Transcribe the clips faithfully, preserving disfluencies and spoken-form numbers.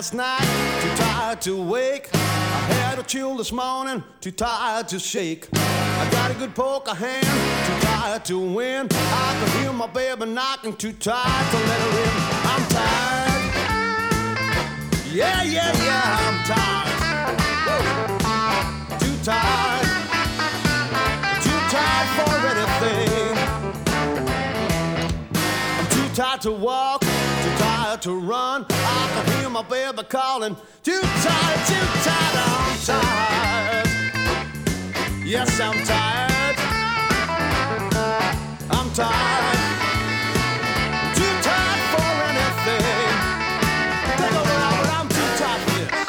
last night, too tired to wake. I had a chill this morning, too tired to shake. I got a good poker hand, too tired to win. I can hear my baby knocking, too tired to let her in. I'm tired. Yeah, yeah, yeah, I'm tired. Woo. Too tired. Too tired for anything. I'm too tired to walk, too tired to run. I can hear my baby calling. Too tired, too tired, I'm tired. Yes, I'm tired. I'm tired. Too tired for anything. Take over now, but I'm too tired for this.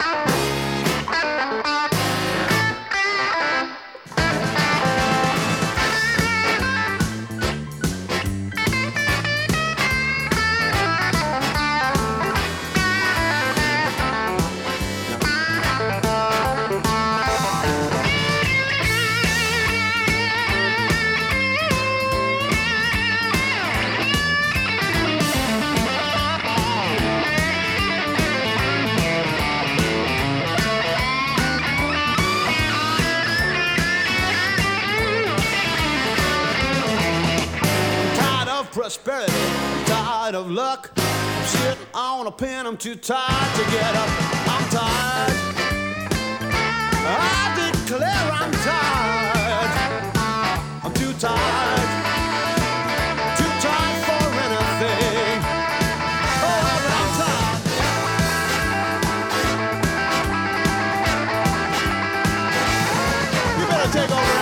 Prosperity, I'm tired of luck. I'm sitting on a pin, I'm too tired to get up. I'm tired. I declare I'm tired. I'm too tired. Too tired for anything. Oh, but I'm tired. You better take over.